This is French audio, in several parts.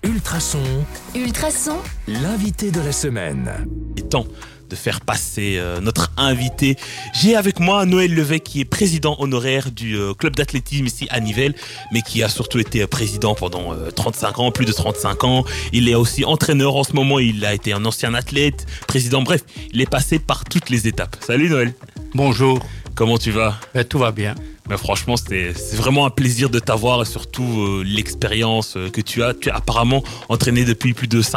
Ultrason, l'invité de la semaine. Il est temps de faire passer notre invité. J'ai avec moi Noël Levet qui est président honoraire du club d'athlétisme ici à Nivelles, mais qui a surtout été président pendant 35 ans, plus de 35 ans. Il est aussi entraîneur en ce moment, il a été un ancien athlète, président, bref, il est passé par toutes les étapes. Salut Noël. Bonjour. Comment tu vas ? Tout va bien. Mais franchement, c'est vraiment un plaisir de t'avoir et surtout l'expérience que tu as. Tu es apparemment entraîneur depuis plus de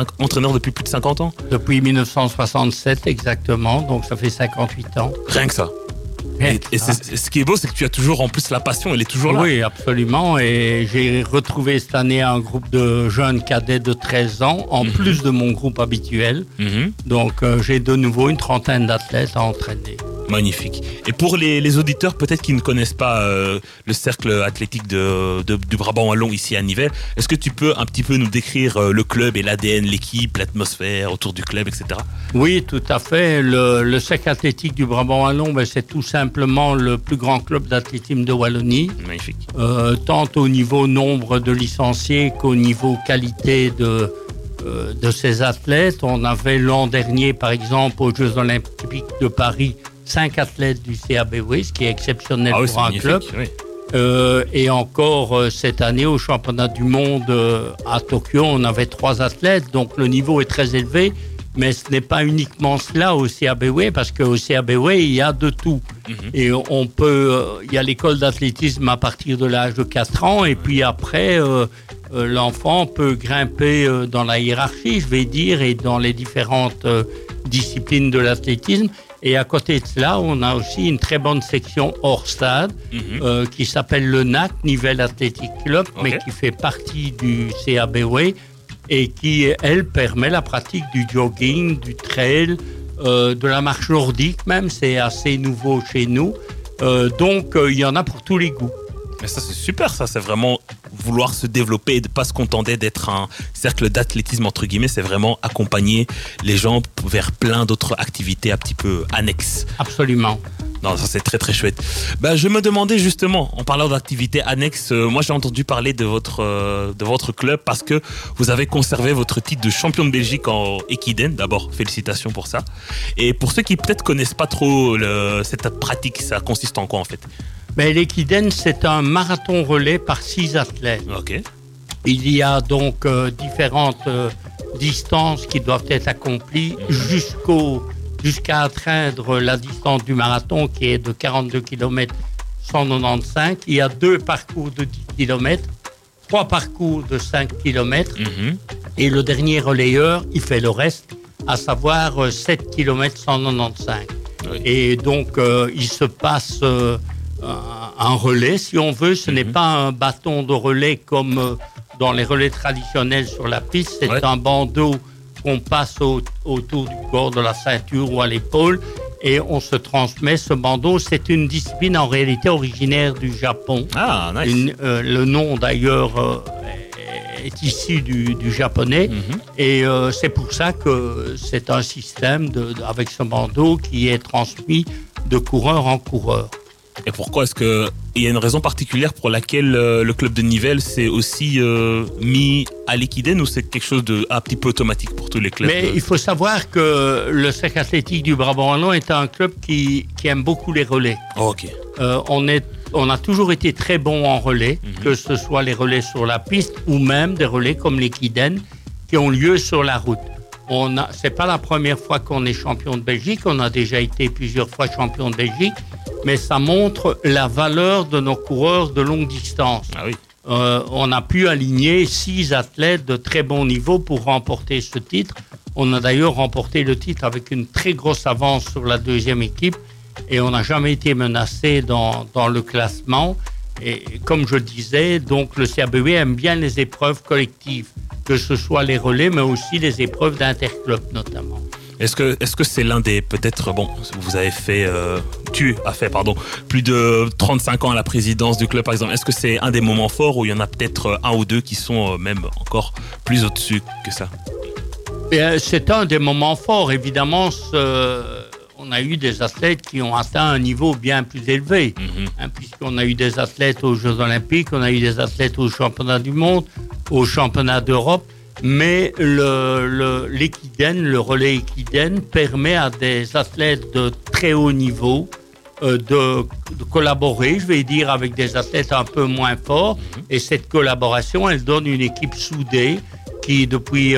50 ans ? Depuis 1967 exactement, donc ça fait 58 ans. Rien que ça. Et ce qui est beau, c'est que tu as toujours en plus la passion, elle est toujours là. Oui, absolument. Et j'ai retrouvé cette année un groupe de jeunes cadets de 13 ans, en plus de mon groupe habituel. Donc j'ai de nouveau une trentaine d'athlètes à entraîner. Magnifique. Et pour les auditeurs peut-être qui ne connaissent pas le cercle athlétique du Brabant Wallon ici à Nivelles, est-ce que tu peux un petit peu nous décrire le club et l'ADN, l'équipe, l'atmosphère autour du club, etc. Oui, tout à fait. Le cercle athlétique du Brabant Wallon, c'est tout simplement le plus grand club d'athlétisme de Wallonie. Magnifique. Tant au niveau nombre de licenciés qu'au niveau qualité de ces athlètes. On avait l'an dernier, par exemple, aux Jeux Olympiques de Paris, 5 athlètes du CABW, ce qui est exceptionnel pour un club. Oui. Et encore cette année, au championnat du monde à Tokyo, on avait 3 athlètes. Donc le niveau est très élevé. Mais ce n'est pas uniquement cela au CABW, parce qu'au CABW, il y a de tout. Et il y a l'école d'athlétisme à partir de l'âge de 4 ans. Et puis après, l'enfant peut grimper dans la hiérarchie, je vais dire, et dans les différentes disciplines de l'athlétisme. Et à côté de cela, on a aussi une très bonne section hors stade qui s'appelle le NAC, Nivelles Athletic Club, mais qui fait partie du CABW et qui, elle, permet la pratique du jogging, du trail, de la marche nordique même, c'est assez nouveau chez nous. Donc, il y en a pour tous les goûts. Mais ça, c'est super, ça. C'est vraiment vouloir se développer et de ne pas se contenter d'être un cercle d'athlétisme, entre guillemets. C'est vraiment accompagner les gens vers plein d'autres activités un petit peu annexes. Absolument. Non, ça, c'est très, très chouette. Je me demandais justement, en parlant d'activités annexes, moi, j'ai entendu parler de votre club parce que vous avez conservé votre titre de champion de Belgique en Equiden. D'abord, félicitations pour ça. Et pour ceux qui peut-être connaissent pas trop cette pratique, ça consiste en quoi, en fait ? L'Equiden, c'est un marathon relais par 6 athlètes. Ok. Il y a donc différentes distances qui doivent être accomplies jusqu'à atteindre la distance du marathon qui est de 42 km 195. Il y a 2 parcours de 10 km, 3 parcours de 5 km et le dernier relayeur, il fait le reste, à savoir 7 km 195. Oui. Et donc, il se passe un relais, si on veut. Ce n'est pas un bâton de relais comme dans les relais traditionnels sur la piste. C'est un bandeau qu'on passe autour du corps, de la ceinture ou à l'épaule, et on se transmet ce bandeau. C'est une discipline en réalité originaire du Japon. Ah, nice. Le nom d'ailleurs est issu du japonais, et c'est pour ça que c'est un système avec ce bandeau qui est transmis de coureur en coureur. Et pourquoi est-ce qu'il y a une raison particulière pour laquelle le club de Nivelles s'est aussi mis à l'Equiden, ou c'est quelque chose un petit peu automatique pour tous les clubs? Mais il faut savoir que le cercle athlétique du Brabant Wallon est un club qui aime beaucoup les relais. Oh, ok. On a toujours été très bon en relais, que ce soit les relais sur la piste ou même des relais comme l'Equiden qui ont lieu sur la route. C'est pas la première fois qu'on est champion de Belgique, on a déjà été plusieurs fois champion de Belgique, mais ça montre la valeur de nos coureurs de longue distance. Ah oui. On a pu aligner 6 athlètes de très bon niveau pour remporter ce titre. On a d'ailleurs remporté le titre avec une très grosse avance sur la deuxième équipe et on n'a jamais été menacé dans le classement. Et comme je disais, donc le CABW aime bien les épreuves collectives, que ce soit les relais, mais aussi les épreuves d'interclub notamment. Est-ce que c'est l'un des, peut-être, vous avez fait, tu as fait, plus de 35 ans à la présidence du club, par exemple. Est-ce que c'est un des moments forts où il y en a peut-être un ou deux qui sont même encore plus au-dessus que ça? C'est un des moments forts, évidemment. On a eu des athlètes qui ont atteint un niveau bien plus élevé, puisqu'on a eu des athlètes aux Jeux Olympiques, on a eu des athlètes aux Championnats du monde, aux Championnats d'Europe. mais l'équidène, le relais équidène, permet à des athlètes de très haut niveau de collaborer, je vais dire, avec des athlètes un peu moins forts. Et cette collaboration, elle donne une équipe soudée qui, depuis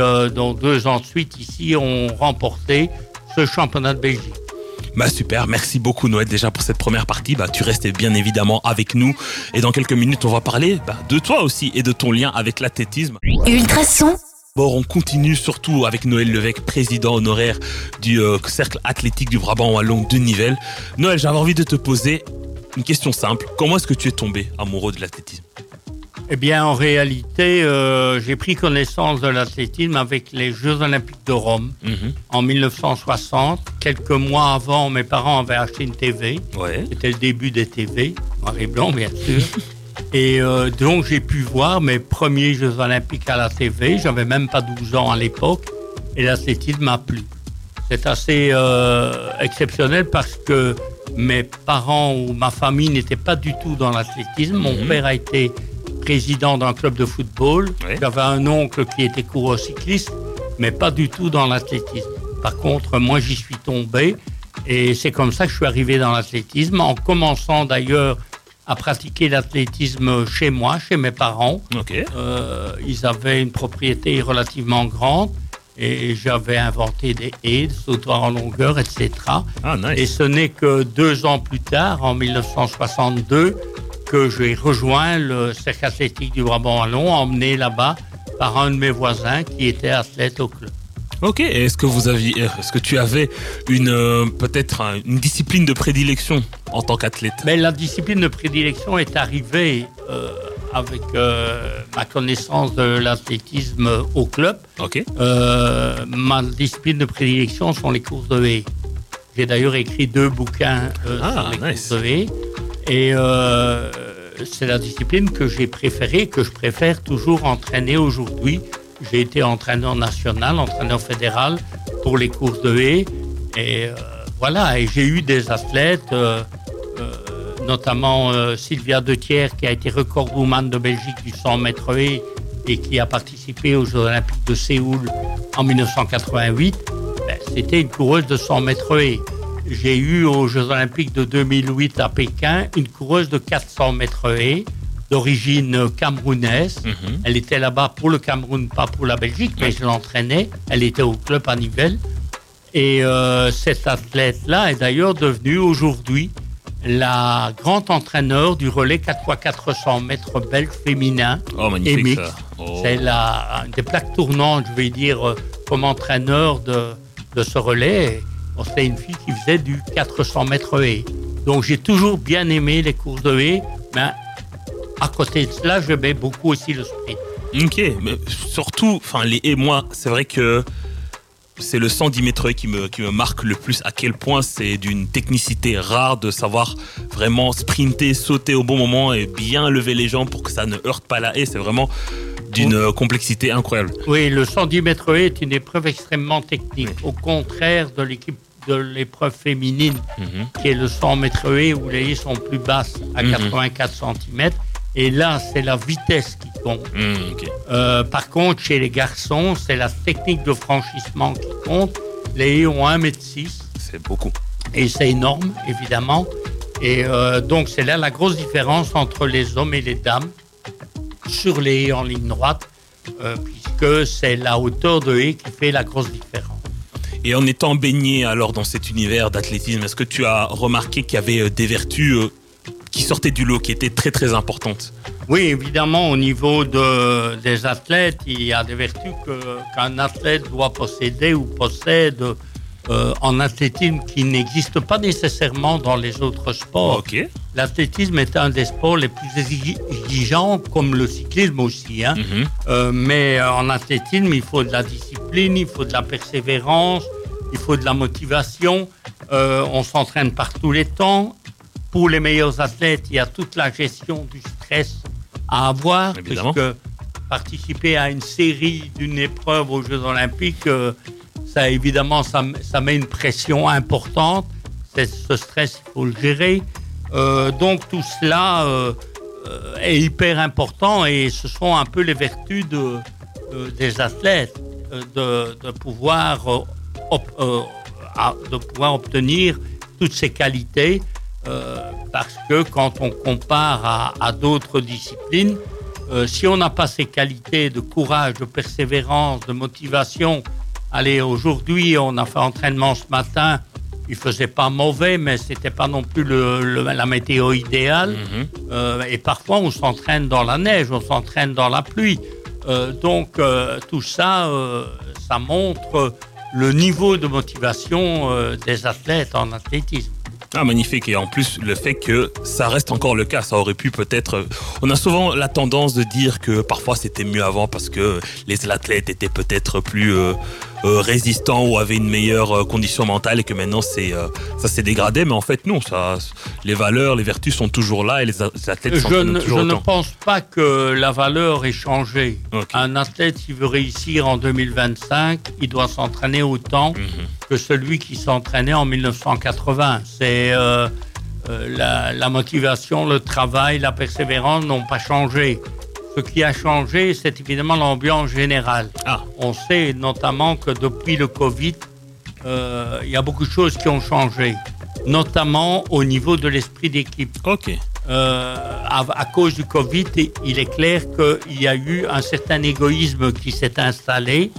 2 ans de suite, ici, ont remporté ce championnat de Belgique. Super, merci beaucoup Noël déjà pour cette première partie. Tu restes bien évidemment avec nous et dans quelques minutes on va parler de toi aussi et de ton lien avec l'athlétisme. Ultrason. Bon, on continue surtout avec Noël Levesque, président honoraire du cercle athlétique du Brabant wallon de Nivelles. Noël, j'avais envie de te poser une question simple. Comment est-ce que tu es tombé amoureux de l'athlétisme ? Eh bien, en réalité, j'ai pris connaissance de l'athlétisme avec les Jeux Olympiques de Rome en 1960. Quelques mois avant, mes parents avaient acheté une TV. Ouais. C'était le début des TV, noir et blanc, bien sûr. Et donc, j'ai pu voir mes premiers Jeux Olympiques à la TV. J'avais même pas 12 ans à l'époque. Et l'athlétisme m'a plu. C'est assez exceptionnel parce que mes parents ou ma famille n'étaient pas du tout dans l'athlétisme. Mon père a été président d'un club de football. Oui. J'avais un oncle qui était coureur cycliste, mais pas du tout dans l'athlétisme. Par contre, moi, j'y suis tombé et c'est comme ça que je suis arrivé dans l'athlétisme, en commençant d'ailleurs à pratiquer l'athlétisme chez moi, chez mes parents. Okay. Ils avaient une propriété relativement grande et j'avais inventé des haies, des sautoirs en longueur, etc. Ah, nice. Et ce n'est que 2 ans plus tard, en 1962, que j'ai rejoint le cercle athlétique du Brabant wallon, emmené là-bas par un de mes voisins qui était athlète au club. Ok, est-ce que tu avais peut-être une discipline de prédilection en tant qu'athlète ? Mais la discipline de prédilection est arrivée avec ma connaissance de l'athlétisme au club. Ok. Ma discipline de prédilection sont les courses de haies. J'ai d'ailleurs écrit 2 bouquins sur les courses de haies. Et c'est la discipline que j'ai préférée, que je préfère toujours entraîner aujourd'hui. J'ai été entraîneur national, entraîneur fédéral pour les courses de haies. Et voilà, et j'ai eu des athlètes, notamment Sylvia Dethier, qui a été recordwoman de Belgique du 100 mètres haies et qui a participé aux Jeux Olympiques de Séoul en 1988. C'était une coureuse de 100 mètres haies. J'ai eu aux Jeux Olympiques de 2008 à Pékin une coureuse de 400 mètres haies d'origine camerounaise. Elle était là-bas pour le Cameroun, pas pour la Belgique, mais je l'entraînais. Elle était au club à Nivelles. Et cette athlète-là est d'ailleurs devenue aujourd'hui la grande entraîneur du relais 4x400 mètres belge féminin et mixte. C'est une des plaques tournantes, je vais dire, comme entraîneur de ce relais. C'était une fille qui faisait du 400 mètres haies. Donc j'ai toujours bien aimé les courses de haies, mais à côté de cela, j'aimais beaucoup aussi le sprint. Ok, mais surtout, les haies, moi, c'est vrai que c'est le 110 mètres haies qui me marque le plus, à quel point c'est d'une technicité rare de savoir vraiment sprinter, sauter au bon moment et bien lever les jambes pour que ça ne heurte pas la haie. C'est vraiment d'une complexité incroyable. Oui, le 110 mètres haies est une épreuve extrêmement technique, au contraire de l'épreuve féminine, qui est le 100 mètres haies où les haies sont plus basses à 84 cm. Et là, c'est la vitesse qui compte. Okay. Par contre, chez les garçons, c'est la technique de franchissement qui compte. Les haies ont 1,6 m. C'est beaucoup. Et c'est énorme, évidemment. Et donc, c'est là la grosse différence entre les hommes et les dames sur les haies en ligne droite, puisque c'est la hauteur de haie qui fait la grosse différence. Et en étant baigné alors dans cet univers d'athlétisme, est-ce que tu as remarqué qu'il y avait des vertus qui sortaient du lot, qui étaient très très importantes ? Oui, évidemment, au niveau des athlètes, il y a des vertus qu'un athlète doit posséder ou possède en athlétisme qui n'existent pas nécessairement dans les autres sports. Okay. L'athlétisme est un des sports les plus exigeants, comme le cyclisme aussi. Mais en athlétisme, il faut de la discipline, il faut de la persévérance, il faut de la motivation. On s'entraîne par tous les temps. Pour les meilleurs athlètes, il y a toute la gestion du stress à avoir. Évidemment. Puisque participer à une série d'une épreuve aux Jeux Olympiques, ça évidemment, ça met une pression importante. Ce stress, il faut le gérer. Donc tout cela est hyper important et ce sont un peu les vertus des athlètes de pouvoir obtenir toutes ces qualités, parce que quand on compare à d'autres disciplines, si on n'a pas ces qualités de courage, de persévérance, de motivation, allez, aujourd'hui, on a fait entraînement ce matin, il faisait pas mauvais, mais c'était pas non plus la météo idéale. Et parfois, on s'entraîne dans la neige, on s'entraîne dans la pluie. Donc, tout ça, ça montre le niveau de motivation des athlètes en athlétisme. Ah, magnifique. Et en plus, le fait que ça reste encore le cas, ça aurait pu peut-être... On a souvent la tendance de dire que parfois c'était mieux avant parce que les athlètes étaient peut-être plus résistants ou avaient une meilleure condition mentale et que maintenant ça s'est dégradé. Mais en fait, non. Les valeurs, les vertus sont toujours là et les athlètes s'entraînent toujours autant. Je ne pense pas que la valeur ait changé. Okay. Un athlète, s'il veut réussir en 2025, il doit s'entraîner autant que celui qui s'entraînait en 1980. C'est la motivation, le travail, la persévérance n'ont pas changé. Ce qui a changé, c'est évidemment l'ambiance générale. On sait notamment que depuis le Covid, il y a beaucoup de choses qui ont changé, notamment au niveau de l'esprit d'équipe. Ok. À cause du Covid, il est clair qu'il y a eu un certain égoïsme qui s'est installé,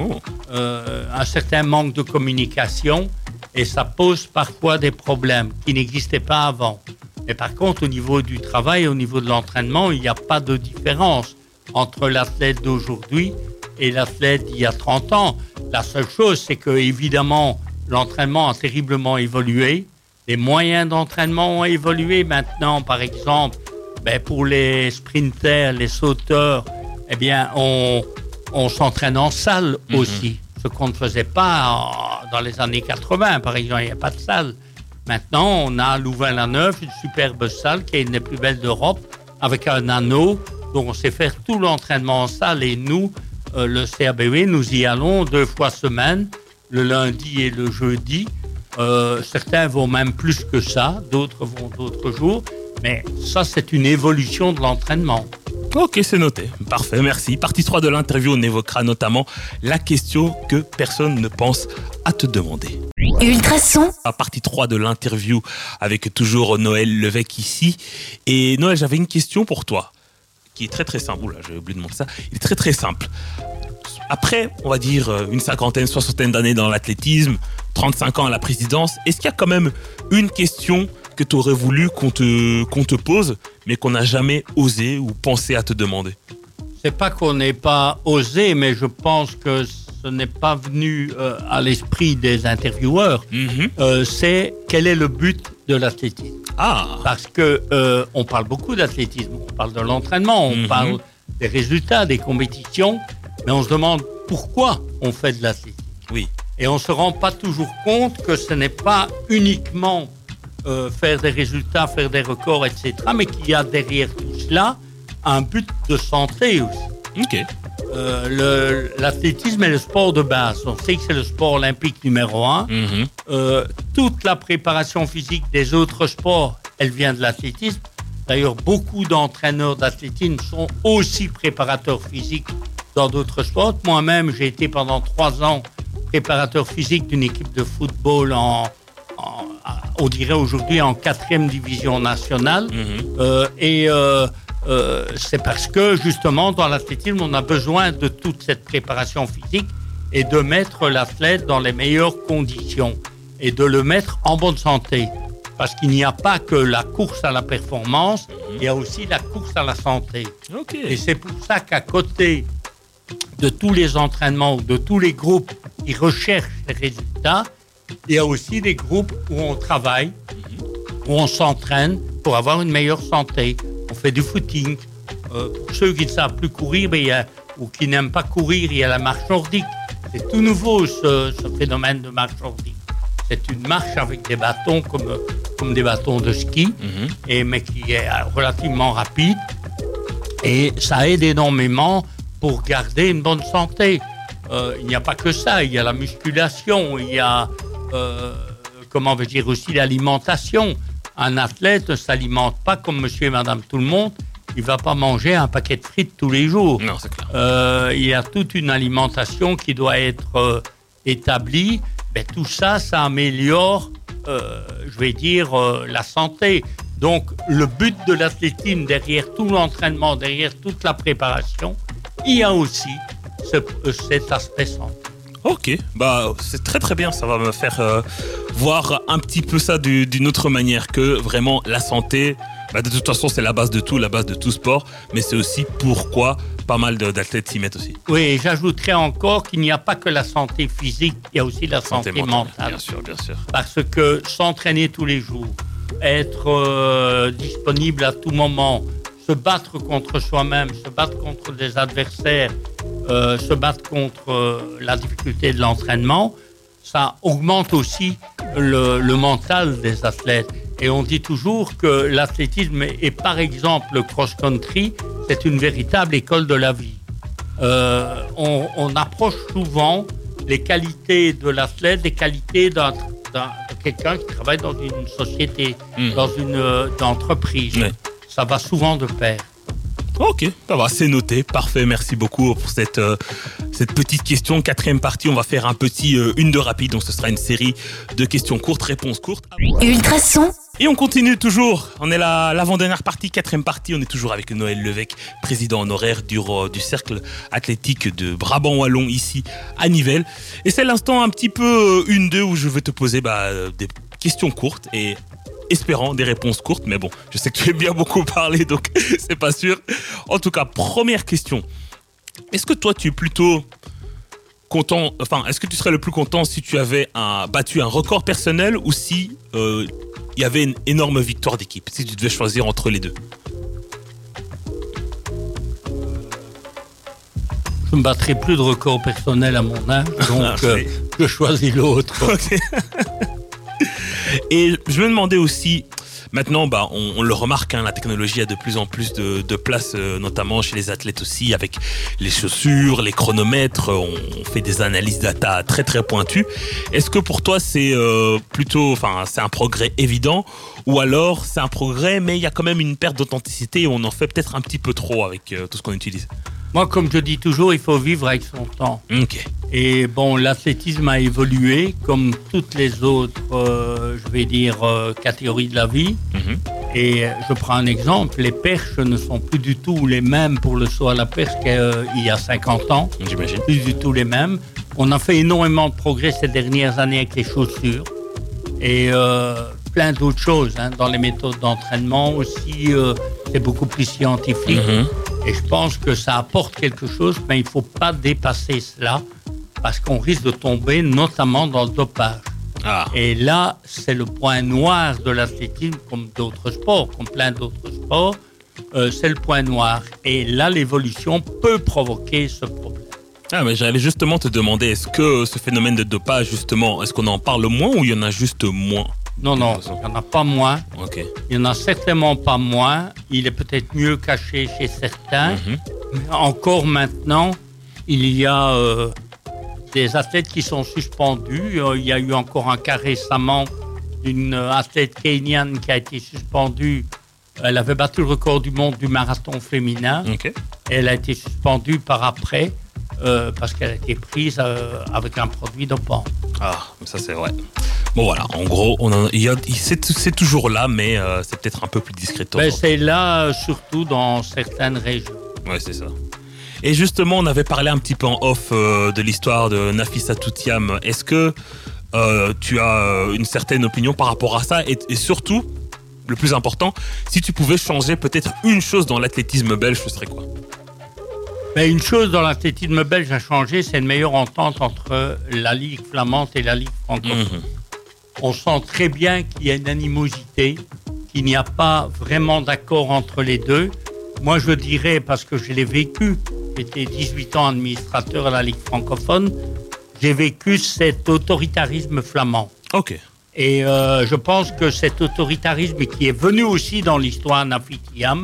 un certain manque de communication, et ça pose parfois des problèmes qui n'existaient pas avant. Mais par contre, au niveau du travail, au niveau de l'entraînement, il n'y a pas de différence entre l'athlète d'aujourd'hui et l'athlète d'il y a 30 ans. La seule chose, c'est que, évidemment, l'entraînement a terriblement évolué. Les moyens d'entraînement ont évolué. Maintenant, par exemple, pour les sprinters, les sauteurs, eh bien, on s'entraîne en salle aussi. Ce qu'on ne faisait pas dans les années 80, par exemple, il n'y a pas de salle. Maintenant, on a à Louvain-la-Neuve une superbe salle qui est une des plus belles d'Europe, avec un anneau, donc on sait faire tout l'entraînement en salle. Et nous, le CRBW, nous y allons 2 fois semaine, le lundi et le jeudi. Certains vont même plus que ça, d'autres vont d'autres jours. Mais ça, c'est une évolution de l'entraînement. Ok, c'est noté. Parfait, merci. Partie 3 de l'interview, on évoquera notamment la question que personne ne pense à te demander. Ultrason. Partie 3 de l'interview avec toujours Noël Levesque ici. Et Noël, j'avais une question pour toi qui est très très simple. Oula, j'ai oublié de montrer ça. Il est très très simple. Après, on va dire une 50aine, 60aine d'années dans l'athlétisme, 35 ans à la présidence, est-ce qu'il y a quand même une question que tu aurais voulu qu'on te pose, mais qu'on n'a jamais osé ou pensé à te demander? C'est pas qu'on n'ait pas osé, mais je pense que ce n'est pas venu à l'esprit des intervieweurs. C'est quel est le but de l'athlétisme? Parce que on parle beaucoup d'athlétisme, on parle de l'entraînement, on parle des résultats, des compétitions, mais on se demande pourquoi on fait de l'athlétisme. Oui. Et on se rend pas toujours compte que ce n'est pas uniquement faire des résultats, faire des records, etc., mais qu'il y a derrière tout cela un but de santé aussi. Ok. L'athlétisme est le sport de base. On sait que c'est le sport olympique numéro 1. Toute la préparation physique des autres sports, elle vient de l'athlétisme. D'ailleurs, beaucoup d'entraîneurs d'athlétisme sont aussi préparateurs physiques dans d'autres sports. Moi-même, j'ai été pendant 3 ans préparateur physique d'une équipe de football on dirait aujourd'hui en 4e division nationale. C'est parce que justement dans l'athlétisme on a besoin de toute cette préparation physique et de mettre l'athlète dans les meilleures conditions et de le mettre en bonne santé, parce qu'il n'y a pas que la course à la performance, il y a aussi la course à la santé. Et c'est pour ça qu'à côté de tous les entraînements ou de tous les groupes qui recherchent les résultats, il y a aussi des groupes où on travaille, où on s'entraîne pour avoir une meilleure santé. On fait du footing. Pour ceux qui ne savent plus courir ou qui n'aiment pas courir, il y a la marche nordique. C'est tout nouveau ce phénomène de marche nordique. C'est une marche avec des bâtons comme des bâtons de ski, mais qui est relativement rapide. Et ça aide énormément pour garder une bonne santé. Il n'y a pas que ça, il y a la musculation, il y a aussi l'alimentation. Un athlète ne s'alimente pas comme monsieur et madame tout le monde, il ne va pas manger un paquet de frites tous les jours. Non, c'est clair. Il y a toute une alimentation qui doit être établie. Mais tout ça, ça améliore, la santé. Donc, le but de l'athlétisme, derrière tout l'entraînement, derrière toute la préparation, il y a aussi cet aspect santé. Ok, c'est très très bien, ça va me faire voir un petit peu ça d'une autre manière, que vraiment la santé, de toute façon c'est la base de tout sport, mais c'est aussi pourquoi pas mal d'athlètes s'y mettent aussi. Oui, et j'ajouterais encore qu'il n'y a pas que la santé physique, il y a aussi la santé mentale. Bien sûr. Parce que s'entraîner tous les jours, être disponible à tout moment, se battre contre soi-même, se battre contre des adversaires, se battre contre la difficulté de l'entraînement, ça augmente aussi le mental des athlètes. Et on dit toujours que l'athlétisme et par exemple le cross-country, c'est une véritable école de la vie. On approche souvent les qualités de l'athlète des qualités de quelqu'un qui travaille dans une société, dans une entreprise. Ouais. Ça va souvent de pair. Ok, ça va, c'est noté. Parfait, merci beaucoup pour cette petite question. 4e partie, on va faire un petit une de rapide. Donc ce sera une série de questions courtes, réponses courtes. Ultrason. Et on continue toujours. On est l'avant-dernière partie, 4e partie. On est toujours avec Noël Levesque, président honoraire du cercle athlétique de Brabant Wallon ici à Nivelles. Et c'est l'instant un petit peu 1-2 où je vais te poser des questions courtes et espérant des réponses courtes, mais bon, je sais que tu aimes bien beaucoup parler, donc c'est pas sûr. En tout cas, première question. Est-ce que toi, tu es plutôt content, est-ce que tu serais le plus content si tu avais battu un record personnel ou si il y avait une énorme victoire d'équipe, si tu devais choisir entre les deux? Je ne battrai plus de record personnel à mon âge, donc je choisis l'autre. Okay. Et je me demandais aussi, maintenant, on le remarque, la technologie a de plus en plus de place, notamment chez les athlètes aussi, avec les chaussures, les chronomètres, on fait des analyses data très très pointues. Est-ce que pour toi c'est c'est un progrès évident, ou alors c'est un progrès mais il y a quand même une perte d'authenticité et on en fait peut-être un petit peu trop avec tout ce qu'on utilise? Moi, comme je dis toujours, il faut vivre avec son temps. Okay. Et l'athlétisme a évolué comme toutes les autres, catégories de la vie. Mm-hmm. Et je prends un exemple, les perches ne sont plus du tout les mêmes pour le saut à la perche qu'il y a 50 ans. J'imagine. Plus du tout les mêmes. On a fait énormément de progrès ces dernières années avec les chaussures. Et plein d'autres choses. Dans les méthodes d'entraînement aussi, c'est beaucoup plus scientifique. Mm-hmm. Et je pense que ça apporte quelque chose, mais il ne faut pas dépasser cela parce qu'on risque de tomber notamment dans le dopage. Ah. Et là, c'est le point noir de l'athlétisme, comme d'autres sports, comme plein d'autres sports, c'est le point noir. Et là, l'évolution peut provoquer ce problème. Ah, mais j'allais justement te demander, est-ce que ce phénomène de dopage, justement, est-ce qu'on en parle moins ou il y en a juste moins? Non, il n'y en a pas moins. Okay. Il n'y en a certainement pas moins. Il est peut-être mieux caché chez certains. Mm-hmm. Mais encore maintenant, il y a des athlètes qui sont suspendus. Il y a eu encore un cas récemment d'une athlète kenyane qui a été suspendue. Elle avait battu le record du monde du marathon féminin. Okay. Elle a été suspendue par après parce qu'elle a été prise avec un produit dopant. Ah, ça c'est vrai. Bon voilà, en gros, c'est toujours là, mais c'est peut-être un peu plus discret. C'est là, surtout dans certaines régions. Ouais, c'est ça. Et justement, on avait parlé un petit peu en off de l'histoire de Nafissatou Thiam. Est-ce que tu as une certaine opinion par rapport à ça et surtout, le plus important, si tu pouvais changer peut-être une chose dans l'athlétisme belge, ce serait quoi? Une chose dans l'athlétisme belge à changer, c'est une meilleure entente entre la Ligue flamande et la Ligue francophone. Mm-hmm. On sent très bien qu'il y a une animosité, qu'il n'y a pas vraiment d'accord entre les deux. Moi, je dirais, parce que je l'ai vécu, j'étais 18 ans administrateur à la Ligue francophone, j'ai vécu cet autoritarisme flamand. Ok. Et je pense que cet autoritarisme qui est venu aussi dans l'histoire Nafi Thiam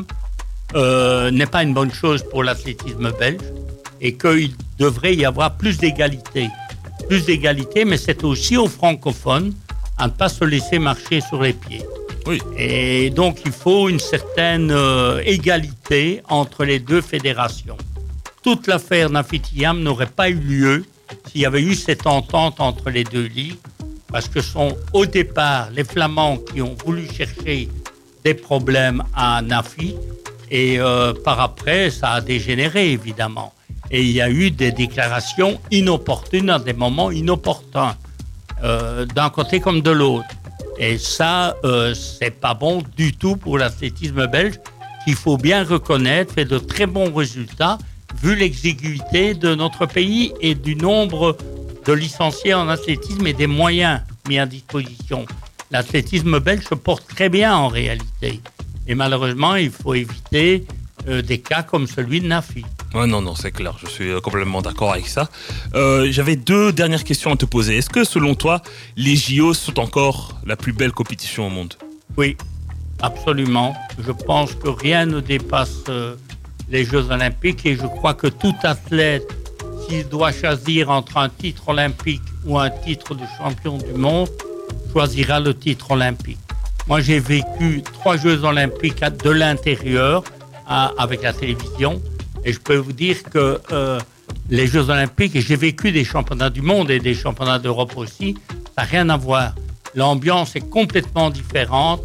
n'est pas une bonne chose pour l'athlétisme belge et qu'il devrait y avoir plus d'égalité. Plus d'égalité, mais c'est aussi aux francophones à ne pas se laisser marcher sur les pieds. Oui. Et donc, il faut une certaine égalité entre les deux fédérations. Toute l'affaire Nafitiam n'aurait pas eu lieu s'il y avait eu cette entente entre les deux ligues, parce que sont au départ les Flamands qui ont voulu chercher des problèmes à Nafi, et par après, ça a dégénéré, évidemment. Et il y a eu des déclarations inopportunes à des moments inopportuns, d'un côté comme de l'autre. Et ça, c'est pas bon du tout pour l'athlétisme belge, qu'il faut bien reconnaître, fait de très bons résultats, vu l'exiguïté de notre pays et du nombre de licenciés en athlétisme et des moyens mis à disposition. L'athlétisme belge se porte très bien en réalité. Et malheureusement, il faut éviter des cas comme celui de Nafi. Ouais, non, c'est clair, je suis complètement d'accord avec ça. J'avais 2 dernières questions à te poser. Est-ce que, selon toi, les JO sont encore la plus belle compétition au monde ? Oui, absolument. Je pense que rien ne dépasse les Jeux Olympiques, et je crois que tout athlète, s'il doit choisir entre un titre olympique ou un titre de champion du monde, choisira le titre olympique. Moi, j'ai vécu 3 Jeux Olympiques de l'intérieur avec la télévision, et je peux vous dire que les Jeux Olympiques, et j'ai vécu des championnats du monde et des championnats d'Europe aussi, ça n'a rien à voir. L'ambiance est complètement différente.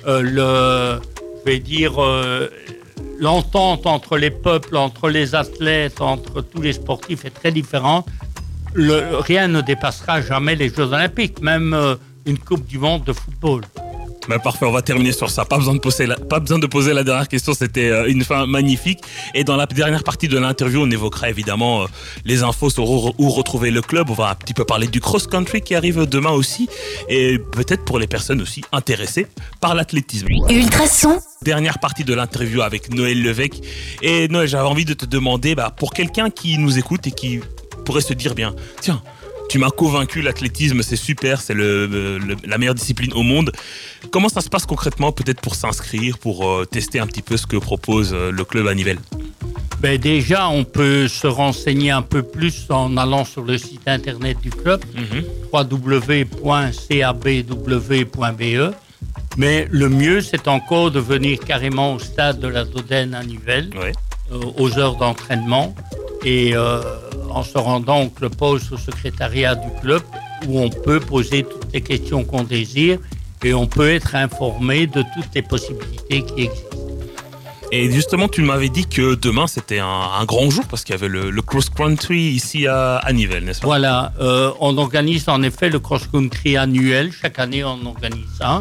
L'entente entre les peuples, entre les athlètes, entre tous les sportifs est très différente. Rien ne dépassera jamais les Jeux Olympiques, même une Coupe du Monde de football. Ben parfait, on va terminer sur ça. Pas besoin de poser la dernière question, c'était une fin magnifique. Et dans la dernière partie de l'interview, on évoquera évidemment les infos sur où retrouver le club. On va un petit peu parler du cross-country qui arrive demain aussi. Et peut-être pour les personnes aussi intéressées par l'athlétisme. Ultrason. Dernière partie de l'interview avec Noël Levesque. Et Noël, j'avais envie de te demander, pour quelqu'un qui nous écoute et qui pourrait se dire bien, tiens, tu m'as convaincu, l'athlétisme c'est super, c'est la meilleure discipline au monde. Comment ça se passe concrètement, peut-être pour s'inscrire, pour tester un petit peu ce que propose le club à Nivelles ? Déjà, on peut se renseigner un peu plus en allant sur le site internet du club, www.cabw.be. Mais le mieux, c'est encore de venir carrément au stade de la Dodène à Nivelles, aux heures d'entraînement, et en se rendant au club poste, au secrétariat du club, où on peut poser toutes les questions qu'on désire et on peut être informé de toutes les possibilités qui existent. Et justement, tu m'avais dit que demain, c'était un grand jour parce qu'il y avait le cross-country ici à Nivelles, n'est-ce pas ? Voilà, on organise en effet le cross-country annuel. Chaque année, on organise ça.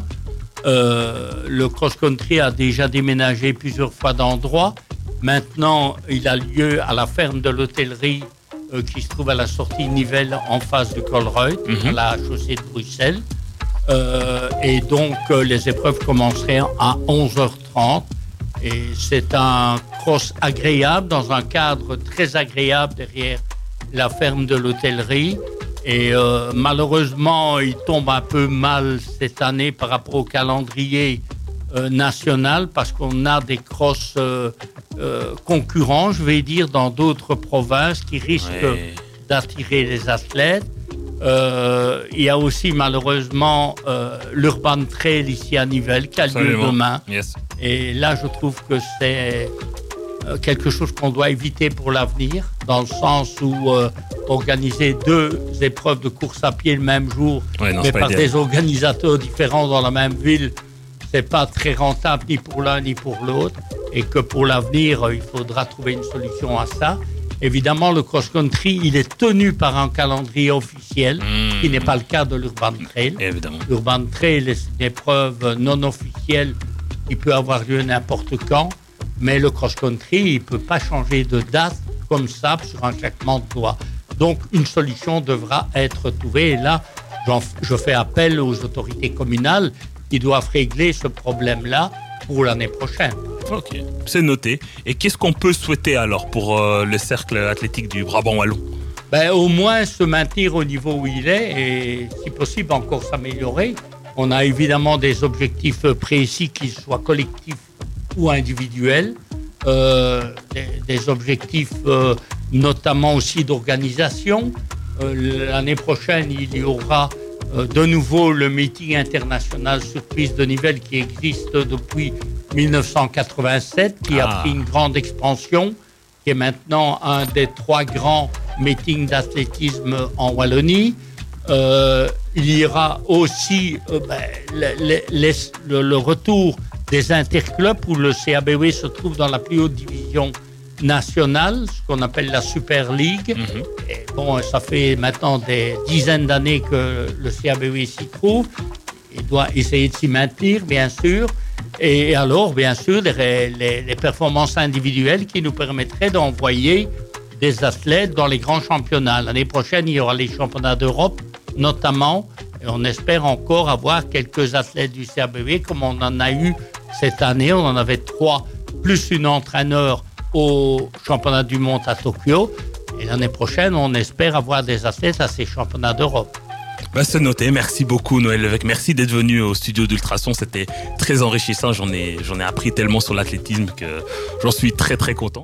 Le cross-country a déjà déménagé plusieurs fois d'endroit. Maintenant, il a lieu à la ferme de l'hôtellerie qui se trouve à la sortie de Nivelles en face du Colruyt, à la chaussée de Bruxelles. Et donc, les épreuves commenceraient à 11h30. Et c'est un cross agréable, dans un cadre très agréable derrière la ferme de l'hôtellerie. Et malheureusement, il tombe un peu mal cette année par rapport au calendrier national, parce qu'on a des crosses concurrents, je vais dire, dans d'autres provinces qui risquent d'attirer les athlètes. Il y a aussi malheureusement l'Urban Trail ici à Nivelles qui a lieu demain. Yes. Et là, je trouve que c'est quelque chose qu'on doit éviter pour l'avenir, dans le sens où organiser 2 épreuves de course à pied le même jour, mais par des organisateurs différents dans la même ville, c'est pas très rentable ni pour l'un ni pour l'autre, et que pour l'avenir, il faudra trouver une solution à ça. Évidemment, le cross-country, il est tenu par un calendrier officiel, qui n'est pas le cas de l'Urban Trail. Évidemment. L'Urban Trail est une épreuve non officielle qui peut avoir lieu n'importe quand, mais le cross-country, il ne peut pas changer de date comme ça sur un claquement de doigts. Donc, une solution devra être trouvée. Et là, je fais appel aux autorités communales qui doivent régler ce problème-là pour l'année prochaine. Ok, c'est noté. Et qu'est-ce qu'on peut souhaiter alors pour le cercle athlétique du Brabant wallon ? Au moins se maintenir au niveau où il est et, si possible, encore s'améliorer. On a évidemment des objectifs précis, qu'ils soient collectifs ou individuels. Des objectifs notamment aussi d'organisation. L'année prochaine, il y aura de nouveau le meeting international sur piste de Nivelles qui existe depuis 1987, qui a pris une grande expansion, qui est maintenant un des 3 grands meetings d'athlétisme en Wallonie. Il y aura aussi le retour des interclubs où le CABW se trouve dans la plus haute division nationale, ce qu'on appelle la Super League. Et bon, ça fait maintenant des dizaines d'années que le CABW s'y trouve. Il doit essayer de s'y maintenir, bien sûr. Et alors, bien sûr, les performances individuelles qui nous permettraient d'envoyer des athlètes dans les grands championnats. L'année prochaine, il y aura les championnats d'Europe, notamment. Et on espère encore avoir quelques athlètes du CABW, comme on en a eu cette année. On en avait 3, plus une entraîneur au championnat du monde à Tokyo. Et l'année prochaine, on espère avoir des athlètes à ces championnats d'Europe. C'est noté. Merci beaucoup, Noël Levesque. Merci d'être venu au studio d'Ultrason. C'était très enrichissant. J'en ai appris tellement sur l'athlétisme que j'en suis très, très content.